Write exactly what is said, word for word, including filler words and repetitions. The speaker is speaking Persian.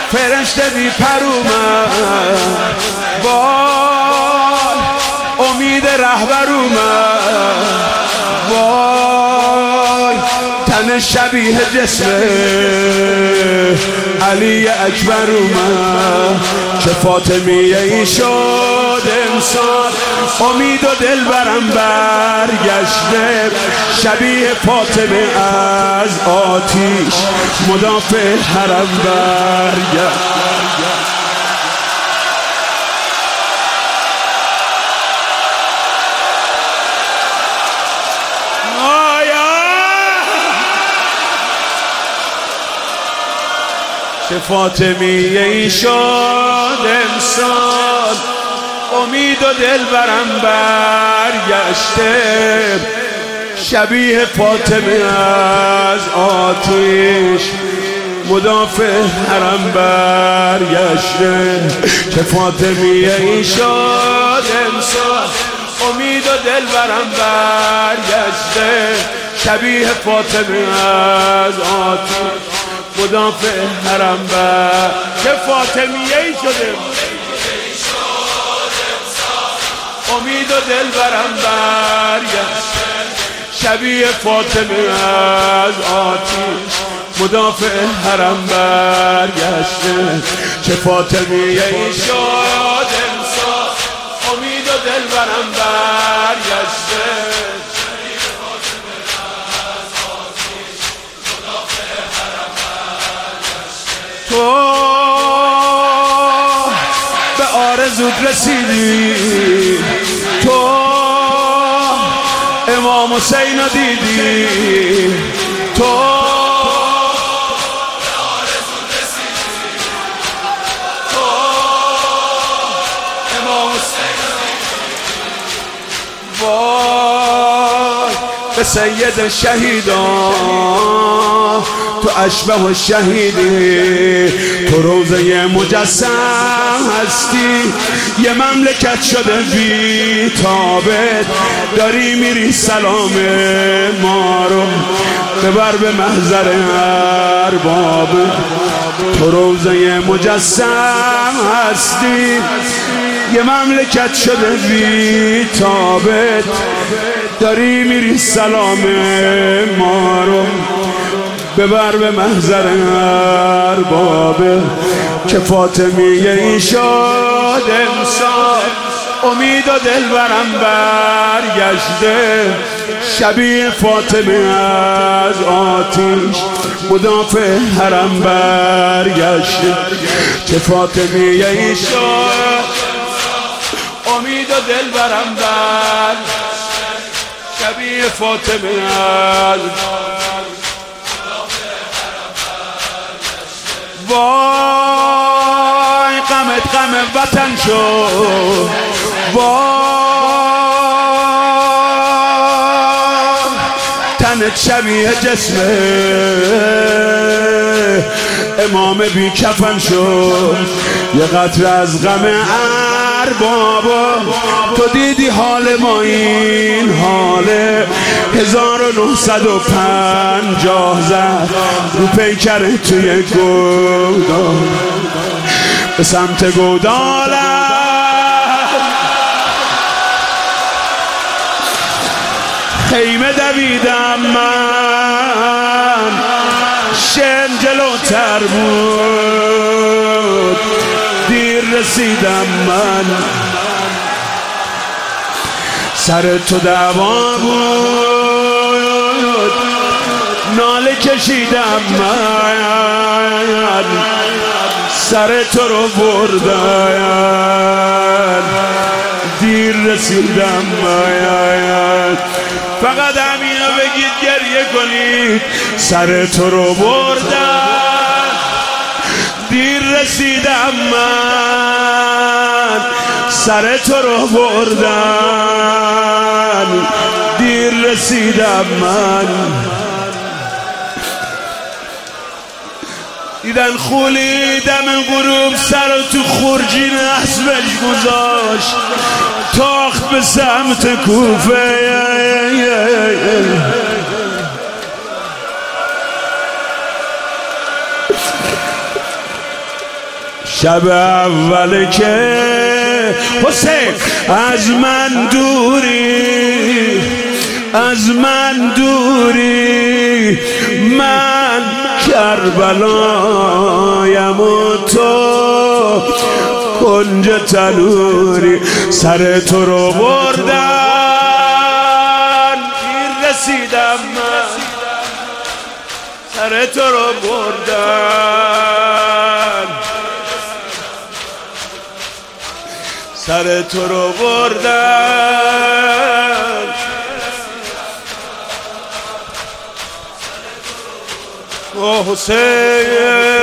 فرشته بی پر اومد، وای امید رهبر اومد، وای تن شبیه جسم علی اکبر اومد. چه فاطمیه ای شد امسال، امید و دل برم برگشته، شبیه فاطمه از آتیش مدافع حرم برگشت. چه فاطمیه ای شد امسال، امید و دل برم برگشته، شبیه فاطمه از آتیش مدافع حرم برگشته. چه فاطمیه ای شد امسال، امید و دل برم برگشته، شبیه فاطمه از آتیش مدافع حرم بر. چه فاطمیه ای شده امید و دل برم برگشت، شبیه فاطمه از آتیش مدافع حرم برگشته. چه فاطمیه ای شد امسال، امید و دل برم برگشته، تو به آرزوت رسیدی، تو امام حسین رو دیدی، تو به آرزوت رسیدی، تو امام حسین رو دیدی، وای به سید شهیدان تو اشبه و شهیدی، تو روزه مجسم هستی، یه مملکت شده بی تابت، داری میری سلام ما رو ببر به محضر ارباب. تو روزه مجسم هستی، یه مملکت شده بی تابت، داری میری سلام ما رو ببر به محضر ارباب. که فاطمیه ای شد امسال، امید و دل برم برگشته، شبیه فاطمه از آتیش مدافع حرم برگشته. چه فاطمیه ای شد امید و دل برم برگشته، شبیه فاطمه از وای غمت غم وطن شد، وای تنت شبیه جسم امام بی کفن شد. یه قطره از غم اربابا، تو دیدی حال ما این حاله، هزار و نهصد و پنجاه زد رو پیکر توی گودال، به سمت گودالم خیمه دویدم من، شن جلوتر بود دیر رسیدم من، سر تو دعوا بود ناله کشیدم من، سر تو رو بردن دیر رسیدم من. فقط همینو بگید گریه کنید، سر تو رو بردن دیر رسیدم من، سر تو رو بردن دیر رسیدم من. دیدن خولی دم غروب سر تو خورجین اسبش گذاشت، تاخت به سمت کوفه. شب اول که حسین از من دوری، از من دوری، من کربلایم و تو کنج تنوری. سر تو رو بردن پیر رسیدم من، سر تو رو بردن، سر تو رو بردن. او حسین